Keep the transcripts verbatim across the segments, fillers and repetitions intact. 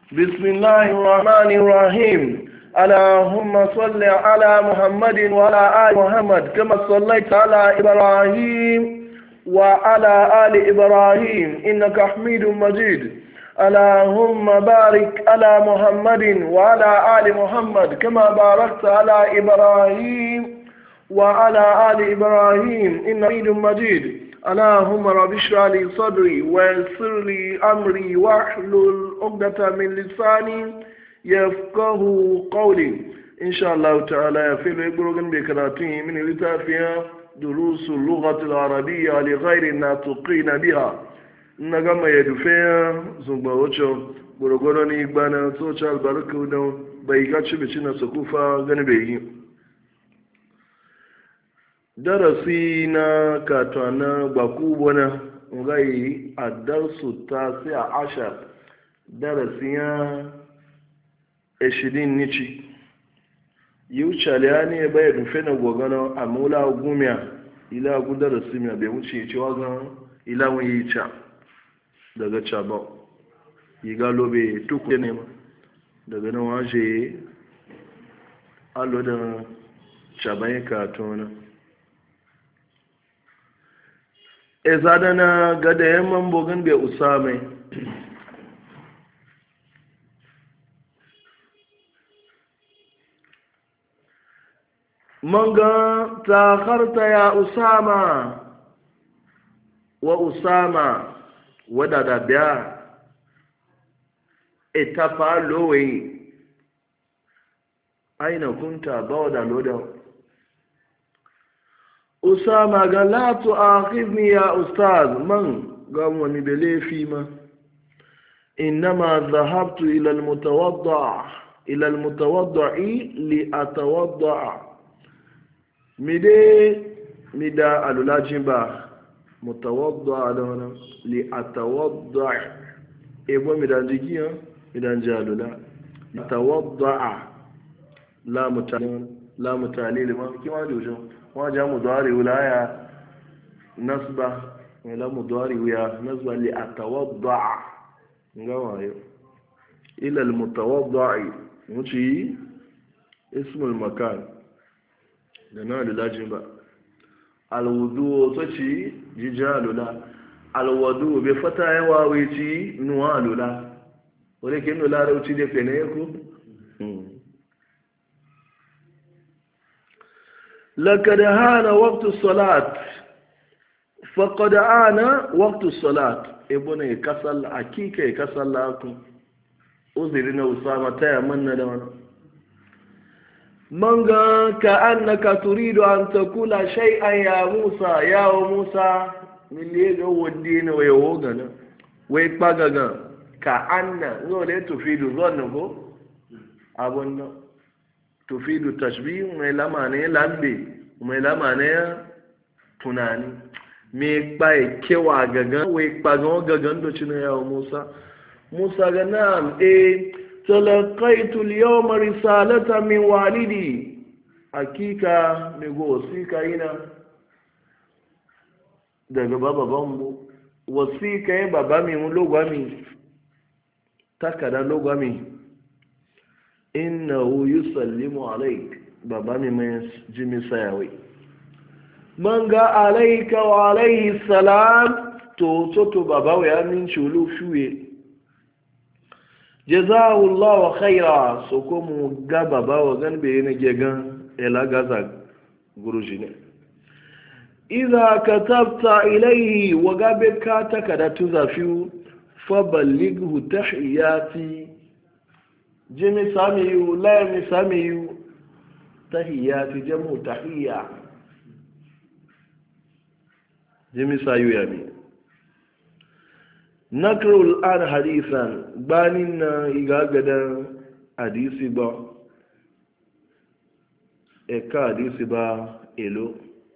بسم الله الرحمن الرحيم. اللهم صل على محمد وعلى آل محمد كما صليت على إبراهيم وعلى آل إبراهيم إنك حميد مجيد. اللهم بارك على محمد وعلى آل محمد كما باركت على إبراهيم وعلى آل إبراهيم إنك حميد مجيد. اللهم رب اشرح لي صدري ويسر لي امري واحلل عقدة من لساني يفقه قولي ان شاء الله تعالى. في البروغرام بكراتين من لتافيا دروس اللغة العربية لغير الناطقين بها نغم يدفيا زنبوچو بروغراني بنا سوشال بركودو بايغاتشي بچنا سكوفا غنبيي. darasi na katwana bakubo na ngai a darsu ta sai a ashar darasi ya ashirin nici yiwu caliya ne bai rufe na gwagana a mula gumiya ila gu darasi mai bai wuce cewa gan ilawun yi ca daga caba yi galo bai tuku ne ma daga nan waje alo da caban katwana e zadana gada yamman bogin bai usame manga takharta ya usama wa usama wada da biya etafa lowe aina kunta bawda loda usama ga la tu'akhidni ya ustaz man ga wani bele fi ma inma dhahabtu ila almutawadda ila almutawaddi li atawadda mide mida alulajin ba mutawadda dana li atawadda ebo midan jikiya midan jalula tawadda la mutalil la mutalil ma kima jojo wajen mudari wulaya nasba wala mudari wuya nasba li atawadda ngawa yo ila al mutawaddi muci ismul makan da na lulajin ba al wudu to ci jijalula al wudu be fata yawa wici nuwa lula wale kin lula rauci da fene ko لقد آن وقت الصلاة فقد آن وقت الصلاة ابن كسل حقيقة كسل لكم أذرنا أسامة تيمنا دوانا منغا كأنك تريد أن تقول شيئا يا موسى يا موسى من ليغا الدين ويوغنا ويقبغا كأن نولي تفيد ظنه أبونا tufidu tashbih mai lamane lambe mai lamane tunani me kpai kewa gagan we kpagan gagan do cinu ya Musa Musa ga nam e talaqaitu al-yawma risalata min walidi hakika me go sika ina daga baba bambu wasika ya baba mi mu logwami takada logwami innahu yusallimu alaik baba mi mai jimi sayawai man ga alaika wa alaihi salam to to to baba ya min chulu shuye jazakallahu khaira so ko mu ga baba wa gan be ne gegan ela gaza guruji ne idza katabta ilayhi wa gabe ka takada tuzafiu fa ballighu tahiyati jimi samiyu laimi samiyu tahiyati jamu tahiya jimi sayu yami nakrul an hadisan banin na igagadan hadisi ba eka hadisi ba elo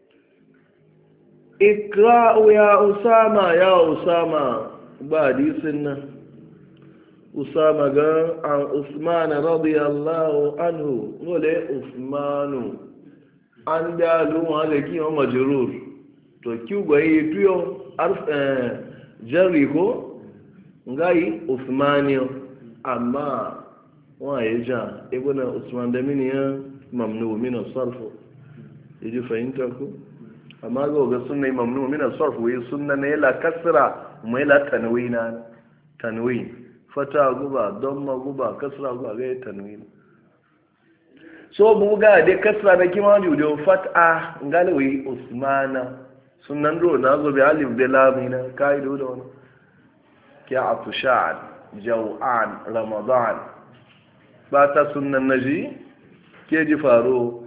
ikra'u ya usama ya usama ba hadisin nan usama ga an usman radiyallahu anhu wale usmanu an da luwa da kiyo majrur to kiu gwaye tuyo arf eh jarri ko ngai usmaniyo amma wa ya ja ibn usman da mini ya mamnu min as-sarf yaji fahimta ku amma ga ga sunna mamnu min as-sarf wai sunna ne la kasra mai la tanwina tanwin fata guba damma guba kasra guba ga tanwin so buga da kasra na kima jujo fat'a ngalawi usmana sunan do na zo bi alif da lam ina kaido da wannan ki atushan jaw'an ramadan ba ta sunan naji ke ji faro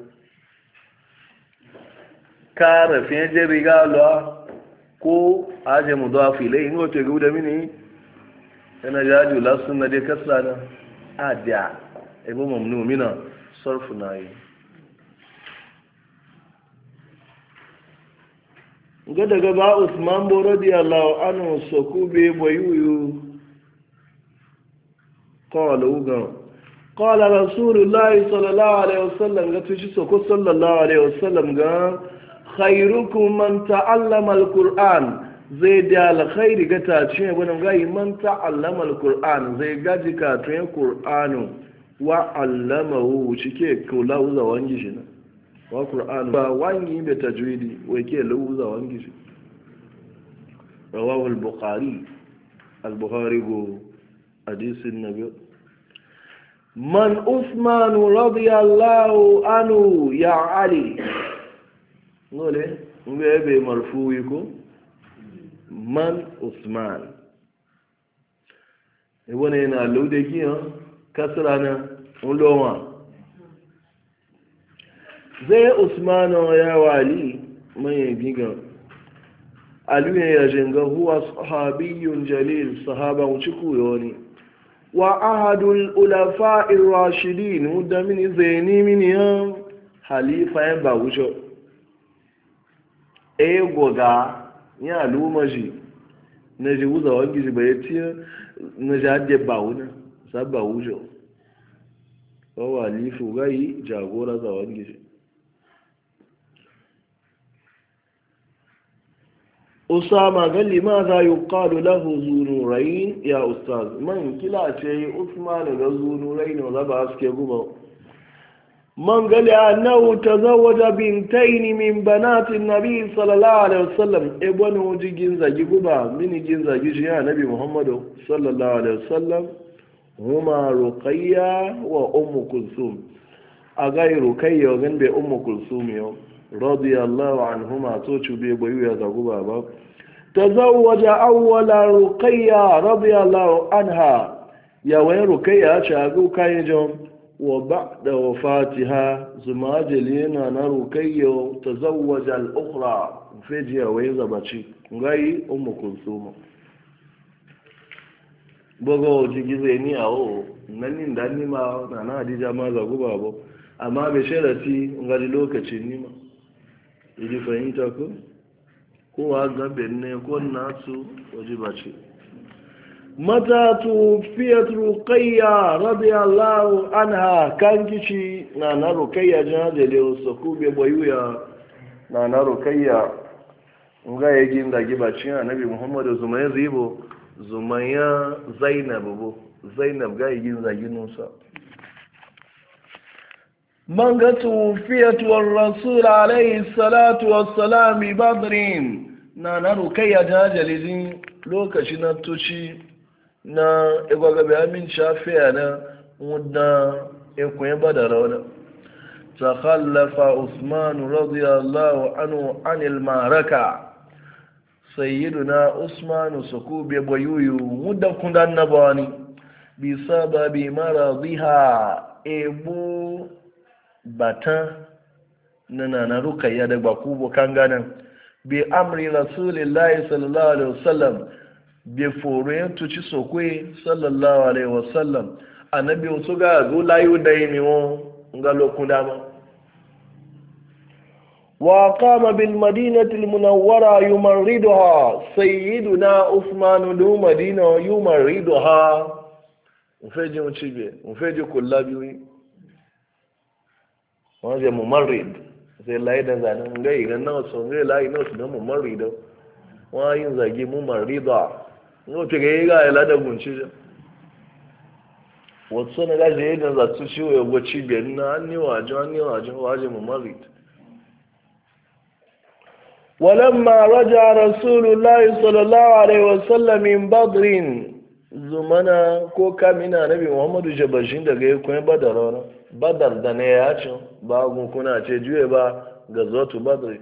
kara fi je rigalo ko aje mudafi lai ngo te guda mini ina jaju la sunna de kasra na adia ebo mamnu mina sarfu na yi ga daga ba usman bo radiyallahu anhu sokube boyuyu qala uga qala rasulullahi sallallahu alaihi wasallam ga tushi soko sallallahu alaihi wasallam ga khairukum man ta'allama alquran zai da alkhairi ga ta ce wannan ga man ta'allama alquran zai gaji ka tun qur'anu wa allamahu cike kula uza wangi shi na wa qur'an ba wangi be tajwidi wai ke lauza wangi shi rawahu al-bukhari al-bukhari go hadisin nabi man usman radiyallahu anhu ya ali ngole ngebe marfu'i ko man usman e wona na laude kiyo kasra na uloma zai usmanu ya wali mai gigan aliyu ya jinga huwa sahabiyun jalil sahaba wuce kuyoni wa ahadul ulafa'ir rashidin wadda mini zaini mini yan halifa ya ba wuce e goga ya aluma shi na ji wuza wangi shi bai tiya na ji hadde ba wuna sabba wuce wawa lifu gai jagora zawon gishi usama gali ma za yi ƙalu lahu zunurain ya ustaz man kila ce usman ga zunurain wanda ba suke guba man gali annahu tazawwaja bintaini min banatin nabi sallallahu alaihi wasallam e bani wujigin zagi guba mini gin zagi shi ya nabi muhammadu sallallahu alaihi wasallam huma ruqayya wa ummu kulsum agai ruqayya gan be ummu kulsum yo radiyallahu anhuma to chube boyu ya zagu baba tazawwaja awwala ruqayya radiyallahu anha ya wa ruqayya cha gu kai jon wa ba'da wafatiha zumajilina na ruqayya tazawwaja al-ukhra fijiya wa zabachi ngai ummu kulsum bogo jigize ni awo nan da ni ma na na hadija ma za guba bo amma be sharati ngari lokacin ni ma idi fahimta ko ko ga benne ko nasu wajiba ce mata tu fiyat ruqayya radiyallahu anha kan kici na na ruqayya jadele so ku be boyuya na na ruqayya nga yegin da gibacin annabi muhammadu zumayr ribo zumaya zainab bo zainab ga yin zaginusa man ga tufiyatu war rasul alayhi salatu wassalam bi badrin na na rukayya jajalin lokaci na tuci na igwaga bi amin shafiya na mudda ekwen badara wala takhallafa usman radiyallahu anhu anil maraka sayyiduna usmanu sukube boyuyu mudda kundan nabani bi sababi maradiha ebu bata nana na rukayya da bakubo kanganan bi amri rasulillahi sallallahu alaihi wasallam bi foren tuci sokwe sallallahu alaihi wasallam annabi wasu ga go layu dai mi wo ngalo kundama وقام بالمدينة المنورة يمرضها سيدنا عثمان دو مدينة يمرضها مفيجي مشيبه مفيجي كلابي wanje mumarrid sai layi da zanen gai ga nawa sun gai layi nawa su ga mumarrid wayin zage mumarrida no te ga ga ila da gunci wato na gaje yadda za su ciwo ya gwaci biyar na an yi wajen an yi wajen wajen mamarit ولما رجع رسول الله صلى الله عليه وسلم من بدر زمنا ko kamina nabi muhammadu jabashin daga ya kuma badar wani badar da ne ya ce ba kuna ce juye ba ga zotu badri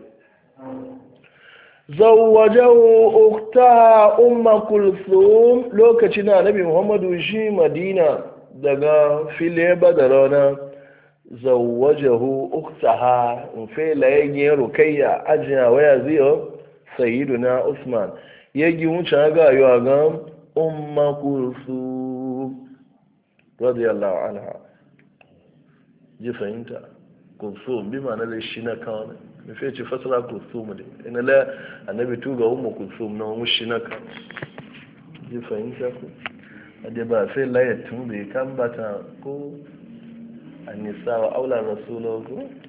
zawwajahu uktaha umma kulthum lokacin nabi muhammadu shi madina daga fili badar wani zawwajahu uktaha in fela yayin rukayya ajiya waya ziyo sayyiduna usman yagi wuce ga yo ga umma kulthum radiyallahu anha ji fahimta kulthum bi ma'ana da shi na kawo ne fe ci fasara kulthum ne ina la annabi tuga umma kulthum na mu shi na ka ji fahimta ko ade ba fe la ya tun bai kan bata ko النساء وأولى رسوله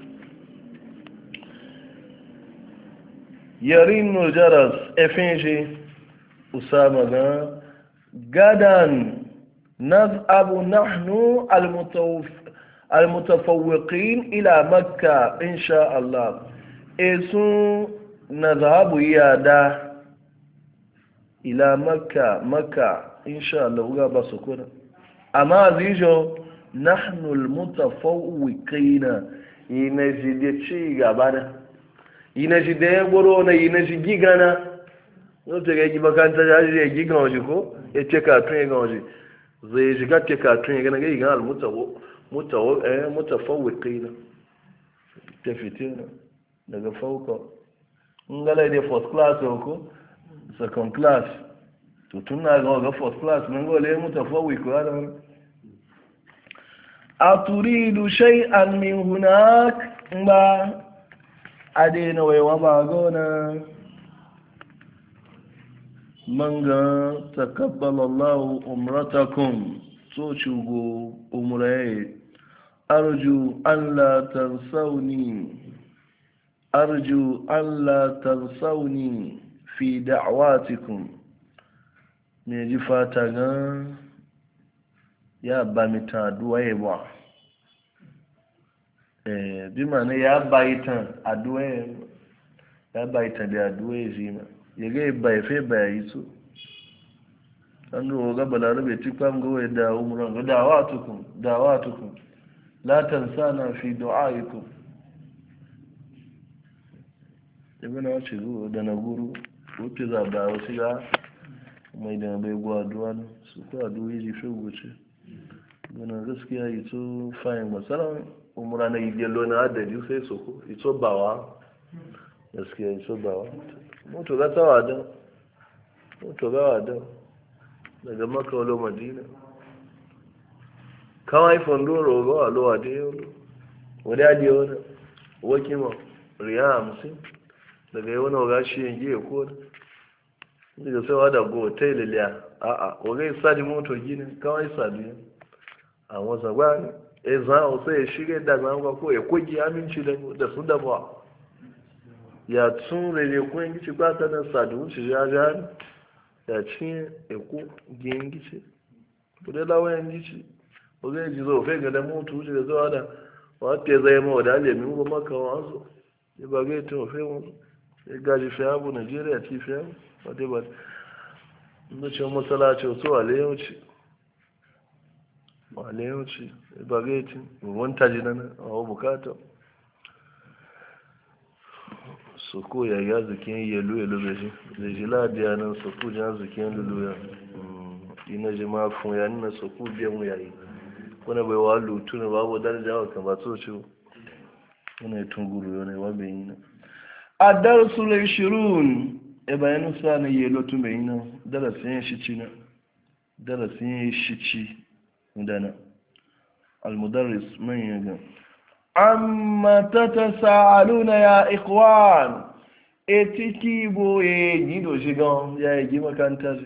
يرين الجرس افنجي أسامة غدا نذهب نحن المتوف المتفوقين إلى مكة إن شاء الله إسو نذهب يادا إلى مكة مكة إن شاء الله وغابة سكونا أما زيجو nahnu almutafawwiqina yinaji de ci gaba da yinaji da ya goro na yinaji gigana no te ga gibakanta ya ji gigan waje ko e ce ka tun ga waje zai ji ga ce ka tun ga ga gigan almutawo mutawo eh mutafawwiqina te fitina daga fauka ngala de first class ko second class to tunna ga first class nan go le mutafawwiqina da aturidu shay'an min hunak ba adena waiwa ba gona manga takabbalallahu umratakum so shugo umraye arju an la tansawni arju an la tansawni fi da'watikum me ji fata ga ya ba mi ta duwaye ba eh bi ma ne ya ba ita aduwaye ya ba ita da aduwaye zima ya ga ba fe ba yi so an ro ga balarabe ti kwam go da umran ga dawatukum dawatukum la tansana fi du'aikum ibn wace go da na guru ko ti za ba wasu ga mai da bai gwa duwan su ko aduwaye ji fe goce gana gaskiya ito fayin matsalan umura na idiyalo na adadi sai soko ito bawa gaskiya ito bawa mutu ga tawa don mutu gawa don daga maka walo madina kawai fondoro ga walo a da yau wadda adi wani wakima riya hamsin daga yi wani waga shi yanki ya kone daga sai wada go ta yi liliya a'a waga sadi moto gini kawai sadi àwọn sàgbà ẹ̀zán ọ̀sẹ̀ ìṣírí dàgbà wọn kó ẹ̀kọ́ jí àmìntì da su dàbọ̀ ya tún rere kún ẹ̀ngíṣì pátá náà sàdùn sí yára ní ya tí ẹ̀kọ́ jí ẹ̀ngíṣì bùdẹ́ láwọ́ ẹ̀ngíṣì ọ̀gẹ́ ìjìzọ òfẹ́ gẹ̀dẹ̀ mọ́tò ṣe gẹ̀dẹ̀ wádà wọ́n tẹ̀ ẹ̀zẹ̀ ẹ̀mọ́ ọ̀dà lè mí wọ́n mọ́kà wọn sọ ìbàgẹ́ tí wọ́n fẹ́ wọn ẹ̀gájì fẹ́ ààbò nàìjíríà ti fẹ́ wọ́n dé bàtà ní ṣe mọ́sálásí ọ̀tọ́ àléyànci wale yauci bageti wanta jinana a wa bukata su ko ya ya zikin yalo yalo da shi da shi ladiya nan su ko jan zikin lulu ya ina ji ma fun ya nuna su ko biyan mu yayi kuna bai wa lutu ne babu daraja wa kan ba so ci kuna yi tunguru yau ne wa bai yi na a darasul ishirun e bayanu sa na yalo tu mai na darasin shi ci na darasin shi ci عندنا المدرس من يجب عما تتساءلون يا إخوان اتكيبو يجيدو شغان يا يجي مكان تجي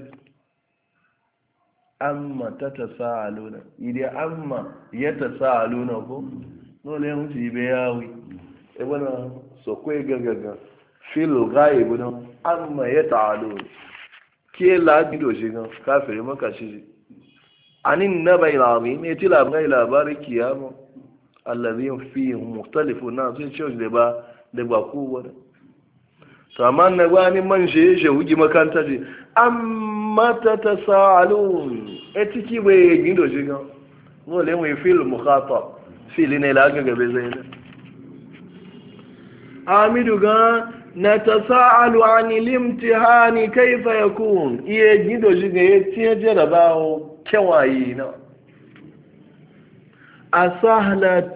عما تتساءلون إذا عما يتساءلون نولي هم تيبياوي إبنا سوكوي غغغ في الغايب عما يتعالون كي لا جيدو شغان كافر مكا شيء anin nabai alazim ya ti labarai labarin kiyama allazin fi mukhtalifu na sai ce da ba da ba ku wani to amma na gwani man shi shi wuji makanta ce amma ta tasalun etiki bai gido shi ga no le mu fil mukhatab fil ne la ga gabe zai ne amidu ga natasaalu an limtihani kayfa yakun iye gido shi ga yace jarabawo kewaye na asahlat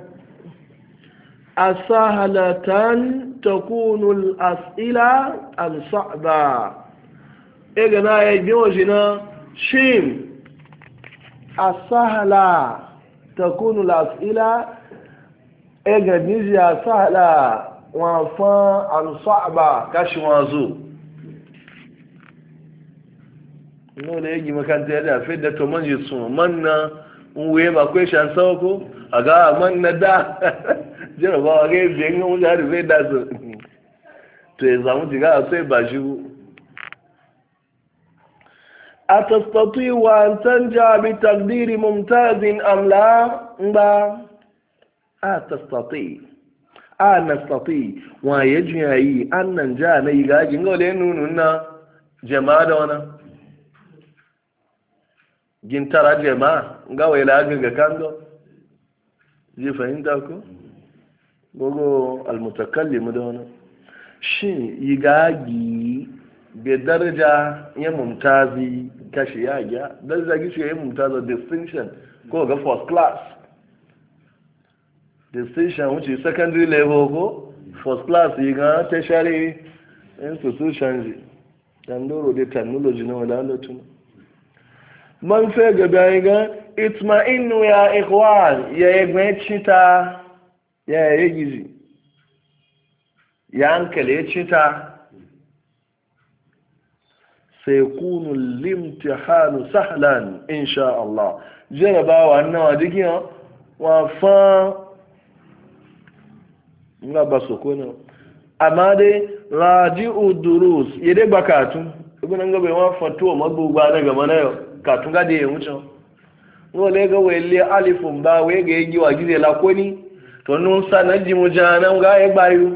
asahlatan takunu al-as'ila am sa'ba ega na ya biyo shi na shin asahla takunu al-as'ila ega nizi asahla wa fa am sa'ba kashi wazo no da yagi makanta da fe da to manje su manna unwe ba kwai shan sauko aga manna da jarabawa ga yi biyan yawon jari zai da su to ya zamu jiga a sai ba shi a tastati wa an canja bi takdiri mumtazin amla ba a tastati a nastati wa ya jiyayi an nan ja na yi gajin ga wale nunun na jama'a da wana gintara jama'a ga wai lagaga kando ji fahimta ko gogo almutakallim da wani shin yi gagi bai daraja ya mumtazi kashi ya gya daraja gishi ya mumtazi distinction ko ga first class distinction wuce secondary level ko first class yi ga tertiary institution ji dandoro da technology na wadalatun man fe ga bayan ga itma'innu ya ikhwan ya yi cita ya yi gizi ya hankali ya cita sai kunu limtihanu sahlan insha Allah jarabawa nawa dikiya wa fa nga ba sokona amma dai raji'u durus yede bakatu ibn nga bai wa fatuwa magbuba daga mana yau katun ga da ya wuce wole ga wele alifun ba we ga yi wa gize la koni to nun sa na ji mu jana ga e gbayu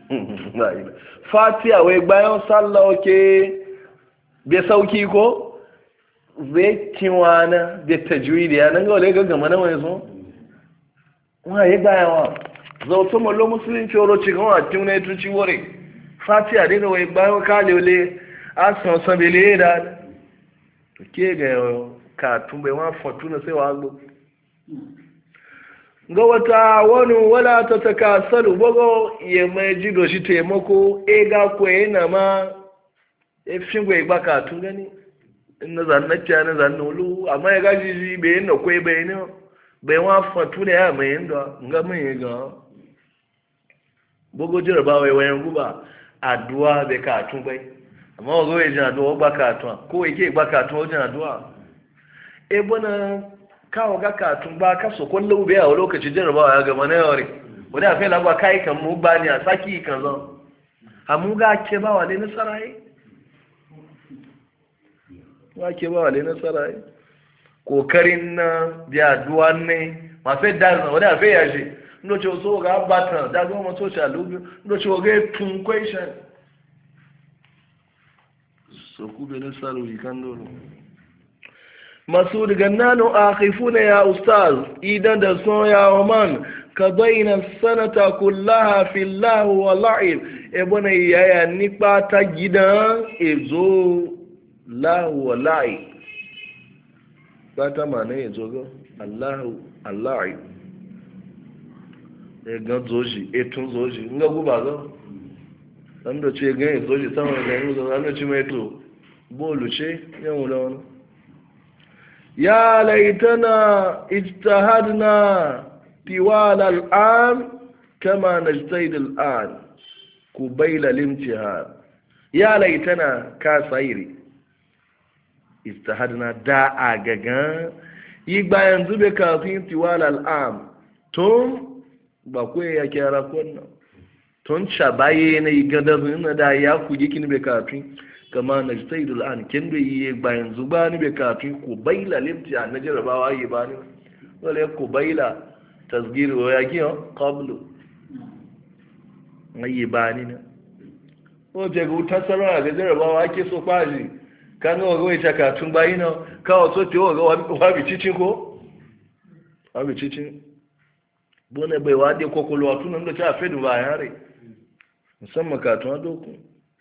fatiha we gbayo sallah oke be sauki ko be kiwana be tajwid ya nan ga wale ga gama na wani so wa ye gbayawa zo to mo lo muslim choro ci ga wa tun ne tun ci wore fatiha de ga we gbayo ka le le asan san bele da ke ga ka tumbe wa fortuna sai wa gbo ga wata wani wala ta takasalu bogo ya mai jido shi taimako e ga kwaye na ma e fin gwe ba ka tun gani in na zan nacca na zan nulu amma ya gaji ji be yin da kwaye bai ne bai wa fortuna ya mai yin da nga mai ga bogo jira ba wai wayan guba addu'a be ka tun bai amma wa goye jin addu'a ba ka tun ko yake ba ka tun wajen addu'a e bona kawo ga katun ba ka so kullu be a lokacin jarabawa ya gama na yore wani a fela ba kai kan mu ba ni a saki kan zo amu ga ke ba wale nasara yi wa ke ba wale nasara yi kokarin na biya duwan ne ma fe da wani a fe ya je ndo ce so ga bata da go mo so cha lubi ndo ce ga tun question so ku be nasara yi kan dole masu daga nano a haifuna ya ustaz idan da son ya oman ka daina sanata kullaha fillahu wa la'ib ebona yaya nipa ta gidan ezo lahu wa la'ib ba ta mana ezo go allahu alla'ib e gan zoji etun zoji nga guba go dan da ce gan zoji sama da yanzu dan da ce mai to bolu ce yan wala يا ليتنا اجتهدنا طوال الآن كما نجتهد الآن قبيل الامتحان يا ليتنا كاسيري اجتهدنا دا أغاغا يبقى ينزل كافين طوال الآن توم باكوي يا كيرا كنا تون شبايه ne igada zuna da ya kuji kin be kafin kama na jitaidu al'an kin da yi ba yanzu ba ni bai kafi ko baila limti a na jarabawa yi ba ni wale ko baila tasgiri wa ya giyo qablu yi ba ni na o je ga wuta sarara ga jarabawa ake so kwaji kan ga wai ta katun bayi na kawo so te ga wa bi cicin ko wa bi cicin bone bai wade kokolo tunan da ta fedu ba yare musamman katun doku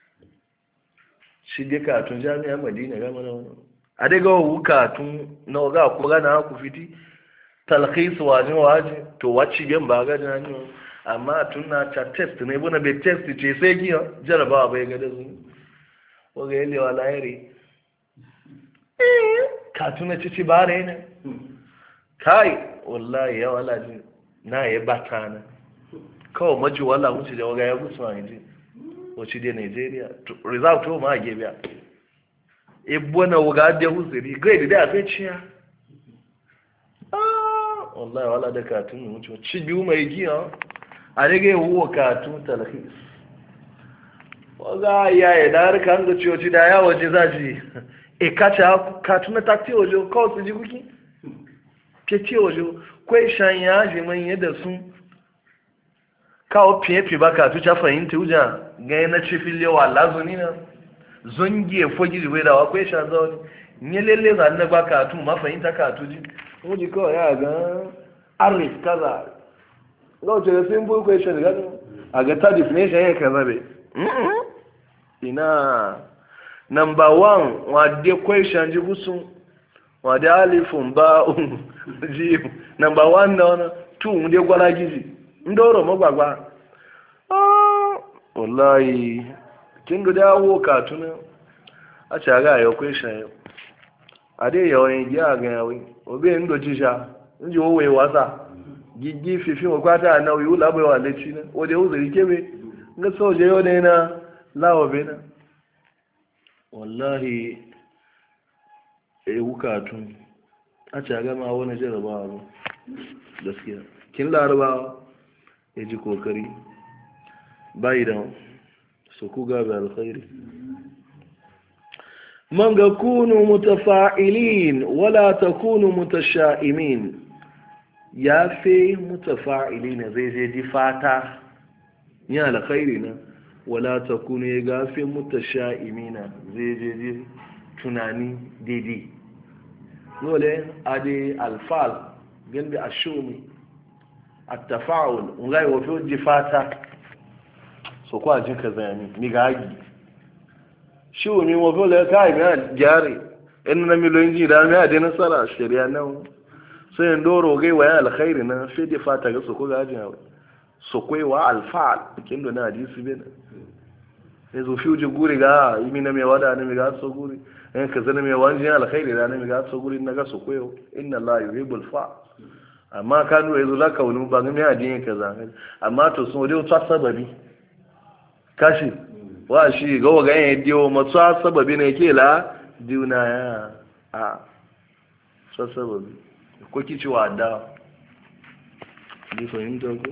shi dai katun jami'a madina ga mana wannan a dai ga wu katun na ga ko ga na ku fiti talkhis wajin waje to wacce gen ba ga jani amma tun na ta test ne bune be test ce sai ki jarabawa bai ga da su ko ga yele wala yare eh katun na ci bare ne kai wallahi ya wala ji na ya batana kawai maji wala wuce da waga ya gusu a yanzu wacce dai nigeria result to ma ge biya ebo na waga da huzuri grade da sai ciya ah wallahi wala da katun mu wuce ci biyu mai giya a rage huwa katun talhis waga ya ya da har kan ga ciwoci da ya waje zaji e kacha katun na takti waje kawai su ji kuki ke ci waje kwai shan ya ji man yadda sun kawo fiye-fiye ba ka tuca fahimta wuja ganye na cifin lewa lazuni na zongiye fogi jibai da wakwai sha zaune nye lele za na ba ka tu ma fahimta ka tuji wuji kawai ya ga arif kaza ga wace da sun buyi kwai shan gani a ga ta definition ya kaza bai ina number one wadde kwai shan ji gusun wadde alifun ba'un ji number one na wani two wunde gwara gizi ndoro magbagba ah wallahi kin ga dawo katuna a caga ya kwai shayo ade yawan ya ga yawi obe ndo jisha nji owe wasa gigi fifi mo kwata na wi ula bai wale ci na ode uzuri kebe nga soje yo ne na lawo bena wallahi e wukatun a caga ma wani jarabawa gaskiya kin larabawa ya ji kokari bayi da su ku gabe alkhairi man ga kunu mutafa'ilin wala takunu mutasha'imin ya fi mutafa'ilin zai je di fata ya alkhairi na wala takunu ya gafe mutasha'imina zai je di tunani daidai dole ade alfal gilbi ashumi التفاعل ngai wato jifata so kwa jinka zani ni gagi shi mi wato la kai mi jare in na milon ji da mi ade nasara shari'a nan sai ndoro gai waya alkhairi na sai jifata ga so ko gaji so koi wa alfa'al kin do na hadisi bena sai zo fiuje guri ga imi na me wada na mi ga so guri in ka zana me wani alkhairi da na mi ga so guri na ga so koyo inna allaha yuhibbul fa amma ka nuna yanzu za ka wani ba ga mai addini ka zanga amma to sun wadai wata sababi kashi wa shi ga wa ganyen diyo masu sababi ne ke la diuna ya a sa sababi ko kici wa da ni fahimta ko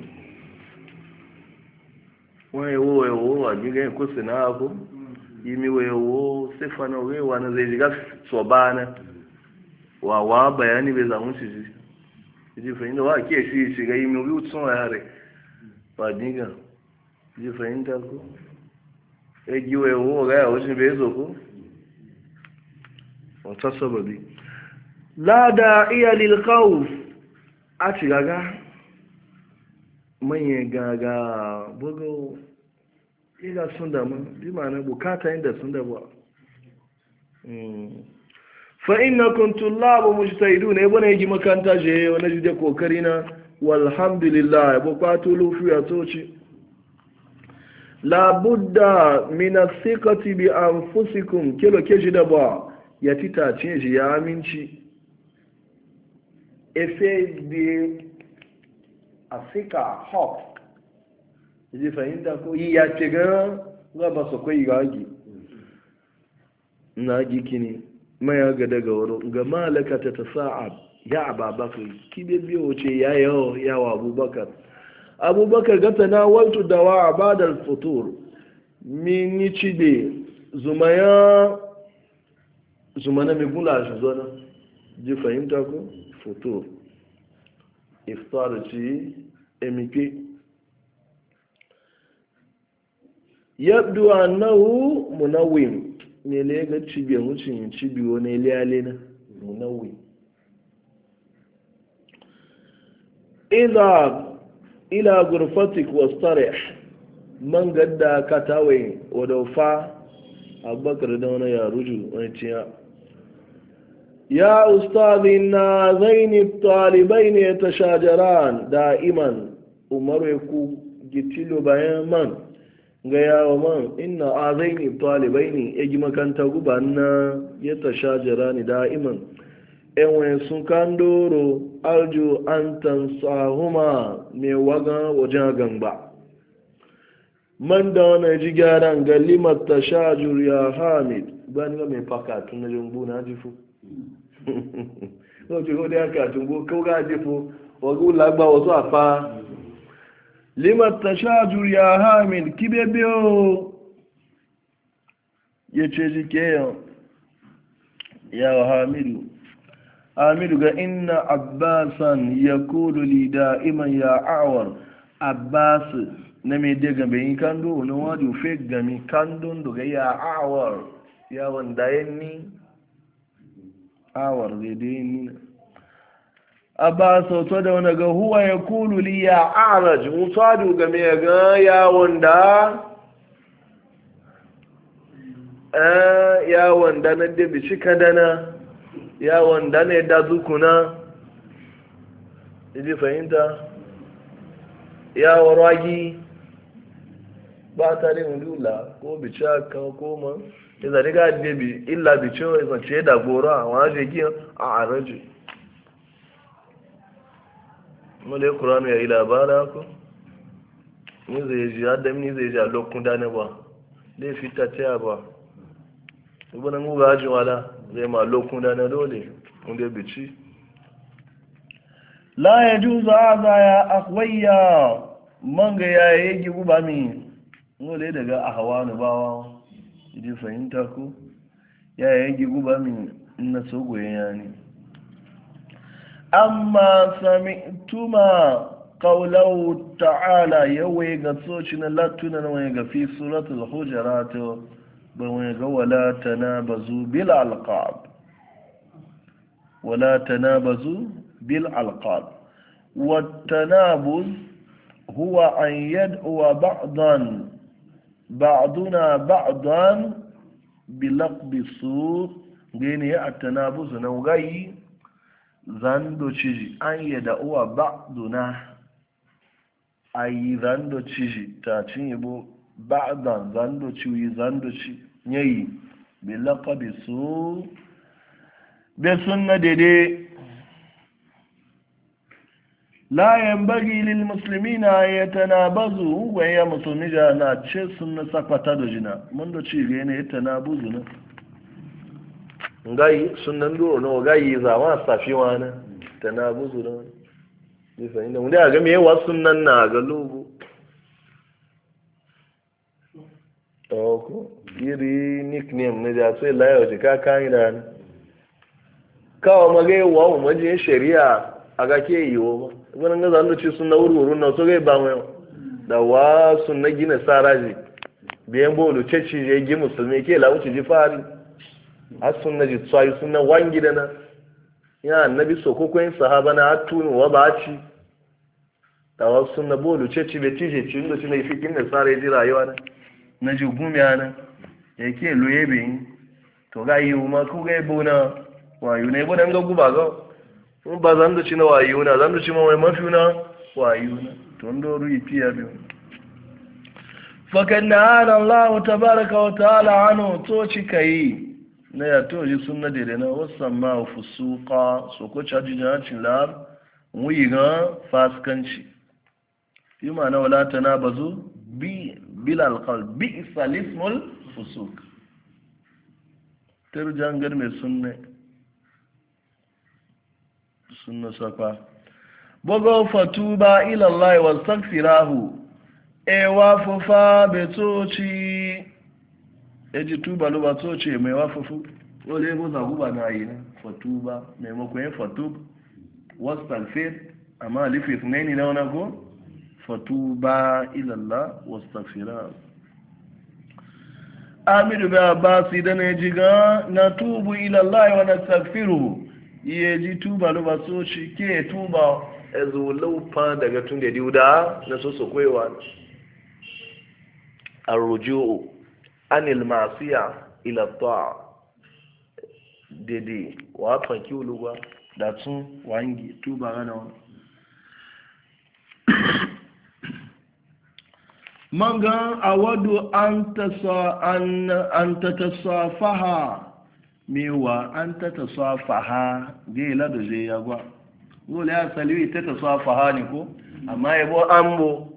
wani wo wo wa ni ga ko sina ko yimi wo wo stefano we wa na zai ga sobana wa wa bayani bai zamu shi ji fahimta wa ke shi shiga yi mai wuce sun yare ba diga ji fahimta ko ya giwa ya wuwa gaya wajen bai zo ko wata sababi la da iya lilkawuf a ci gaga manyan gaga bugu ila sun damu bi ma na bukata inda sun damu فإنكم طلاب مجتهدون يبون يجي مكان تاجي ونجد كوكرينا والحمد لله يبقاتوا له في أتوشي لا بد من الثقة بأنفسكم كيلو كيجي دبا يتيتا تيجي يا أمينشي إفيد بي الثقة حق يجي فهمتكو يياتيغان غابا سوكوي يغاجي ناجي كيني maya ga daga wurin ga malaka ta tasa'ab ya ababakar kibe biyo ce ya yawo yawa abubakar abubakar gata na waltu dawa a badar futur mini cibe zumaya zumana mai gula shi zona ji fahimta ko futur iftar ci emike yabdu annahu munawwim ne le ga cibiyan wucin cibiyo ne liyale na munawwim idha ila ghurfatik wastarih man gadda katawai wadaufa abubakar da wani ya ruju wani ciya ya ustazi na zaini talibai ne ta shajaran da'iman umaru ya ku gitilo bayan man ga yawa man ina a zaini talibai ne ya gi makanta guba na ya ta shajarani da'iman enwe sun kan doro aljo an tansahuma mai waga wajen gamba man da wani ji gyaran ga limar ta shajur ya hamid ba ni ga mai faka tun na jumbu na jifu ko ce ko da ka jumbu ko ga jifu wa gu lagba wasu afa limar ta shajur ya hamid kibebeo ya ce jike yau ya hamidu hamidu ga inna abbasan ya kulu li da'iman ya awar abbas na mai daga bayin kando na wajen fe gami kandon daga ya awar ya wanda ya ni awar daidai ni a ba sauto da wani ga huwa ya kulu li ya araj musadu game ga ya wanda ya wanda na dabi shi kadana ya wanda ne da zukuna ji fahimta ya warwagi ba ta ne mulula ko bice aka koma ya zane ga debi illa bice wa zance da goro a wani jeki a araji mule kuranu ya yi labara ko ni zai ji adam ni zai ji a lokun dane ba dai fita ta ba ibanan guga ajin wala zai ma lokun dane dole wanda bici la ya juza aza ya akwaiya manga ya yi gibu ba mi nole daga a hawa ni bawa ji fahimta ku ya yi gibu ba mi na sogoyen ya ne amma sami tuma kaulau ta'ala yawai ga tsoci na latuna na wani gafi suratul hujjarata ba wani ga wala ta na bazu bil alqab wala ta na bazu bil alqab والتنابز هو أن يدعو بعضا بعضنا بعضا بلقب السوء غيني التنابز نوغي زندو تشيجي أن يدعو بعضنا أي زندو تشيجي تاتين يبو بعضا زندو تشوي زندو تشي نيي بلقب السوء بسنة ديدي la yanbaghi lil muslimina yatanabazu wa ya musulmi na ce sunna sakwata da jina mun da ci ga ne yatanabuzu na ngai sunnan do no gai zama safi wana tanabuzu na ni fa inda mun da ga me wa sunnan na ga lugu to ko yiri nickname ne da sai layo ji ka kan da kawo magai wa mu je shari'a aga ke yiwo ba wani ga zanu ci sun na wurwuru na so gai ba mu da wa sun na gina saraji biyan bolu ceci je gi musulmi ke la wuce ji fari a sun na ji tsayi sun na wangi da na ya annabi so ko koyin sahaba na atunu wa ba ci da wa sun na bolu ceci be tije ci ndo ci na fikin da sare ji rayuwa na na ji gumi ana yake loye be to ga yi ma ku ga bona wa yu ne bona ga guba ga ba zan da ci na wayo na zan da ci ma mai mafi na wayo na to ndo ruyi fiya biyu fakan na ana Allah tabaraka wa ta'ala anu to ci kai na ya to ji sunna de na wasan ma fusuqa so ko caji na cin lab muyi ga faskanci yi ma na wala tanabazu bi bil alqalb bi salismul fusuq tarjan gar mai sunna sunna sakwa bogo fatuba ila Allah wastaghfirahu e wa fufa betoci eji tuba lo ba to ce mai wafufu wale ko za guba na yi fatuba maimakon yin fatub wastaghfir amma alif ithnaini da wana ko fatuba ila Allah wastaghfira amiru ba basi da ne jiga na tubu ila Allah wa nastaghfiruhu iye ji tuba lo ba so ci ke tuba ezo laufa daga tun da diuda na so so koyewa arruju anil masiya ila ta'a dede wa fanki uluwa da tun wangi tuba gana wani manga awadu an tatasafaha mewa an tatasafaha gela da zai yagwa dole ya saliwi tatasafaha ne ko amma yabo ambo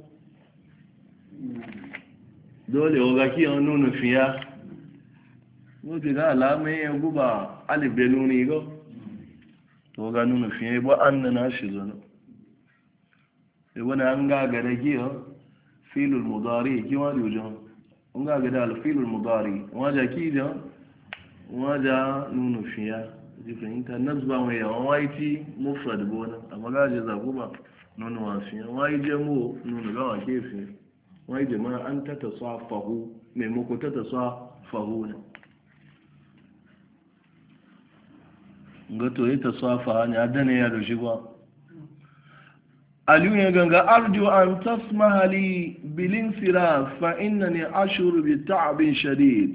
dole oga ki on nunu fiya mo ti ga alamai ya guba alibe nuni go to ga nunu fiya yabo an na shi zo no yabo na an ga ga da giyo filul mudari ki wa dujo an ga ga da al filul mudari waja ki jo waja nunu fiya ji fahimta nazba mai yawan waiti mufrad bona amma ga je za guba nunu wa fiya wai je mu nunu ga wa ke fiya wai jama'a an ta tasafahu maimako ta tasafahu ne ga to yi tasafaha ne adana ya da shi ba aliyu ya ganga arju an tasmaha li bilin sira fa innani ashuru bi ta'bin shadid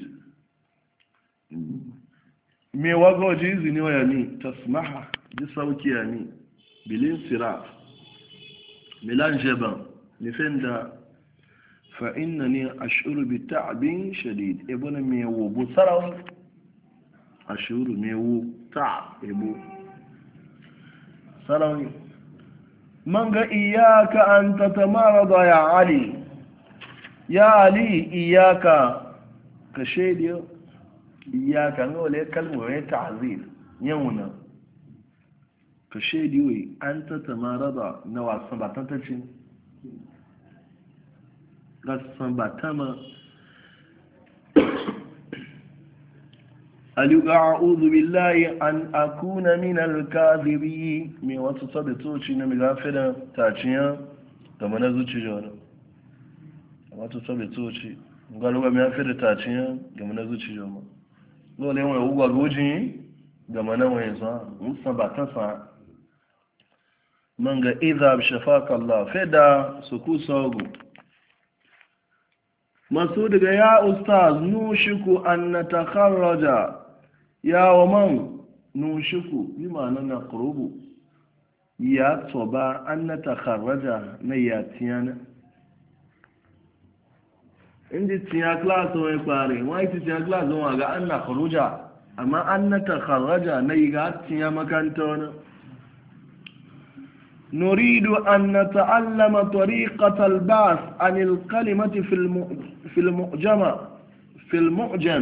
me wago ji izini wa yani tasmaha ji sauki yani bilin sira milan jeban ni fenda فإنني أشعر بتعب شديد ابن ميو بصراو أشعر ميو تعب ابو صراو من إياك أن تتمرض يا علي يا علي إياك كشيديو إياك نقول كلمة تعذير يونا كشيديو أن تتمرض نوع سبعة تلشين gasan ba ta ma aliyu a'udhu billahi an akuna min al-kadhibi me wasu sabitoci na mi gafira taciya da mana zuci jona wasu sabitoci galuba mi gafira taciya da mana zuci jona dole wai ugwa goji da mana wai sa musa ba ta sa manga idha shafaka Allah feda suku sogo masu daga ya ustaz nushiku an na takarraja ya wa man nushiku yi ma'ana na kurubu ya tsoba an na takarraja na ya tiyana inda tiya klasa wani kware wani ti tiya klasa wani ga an na kuruja amma an na takarraja na yi ga tiya makanta wani نريد أن نتعلم طريقة البحث عن الكلمة في المعجمة في المعجم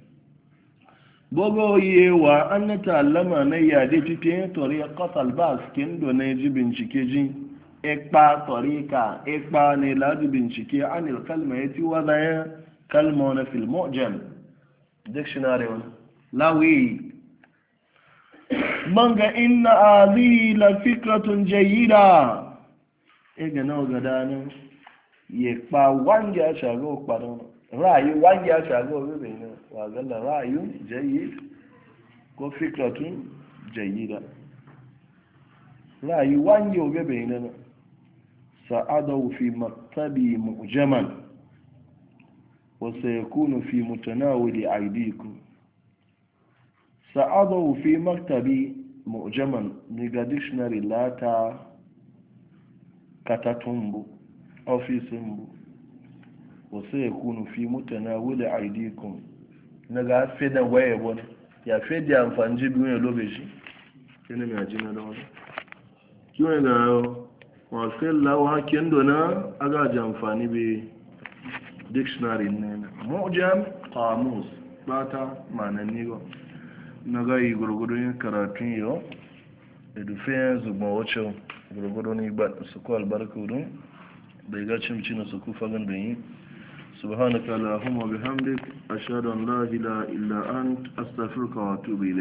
بغو يوا أن نتعلم نيادي تتين طريقة البحث كندو نيجي بنشكيجي إكبا طريقة إكبا نيلاج بنشكي عن الكلمة يتي وضعي كلمة في المعجم ديكشناري لا وي manga inna hadhihi la fikratun jayyida ega no gadana ye pa wangi a shago kpadon rayu wangi a shago bebe ne wa galla rayu jayyid ko fikratun jayyida rayu wangi o bebe ne sa'adu fi maktabi mu'jaman wa sayakunu fi mutanawili aydikum sa'adu fi maktabi mu'jaman niga dictionary lata katatumbu ofisimbu wasu ya kunu fi mutana wule aidikum na ga feda waye wani ya feda amfani jibi wani lobe shi yana mai ajina da wani kiwon ga wasu lawa kendo na agaji amfani bai dictionary ne na mu'jam qamus bata mananni ba na gayi gurgudun karatun yau da dufe zugba wacce gurgudun ba su ku albarka wurin da ya ga cimci na su ku fagen da yi subhanaka allahumma bihamdik ashhadu an la ilaha illa ant astaghfiruka wa atubu ilayk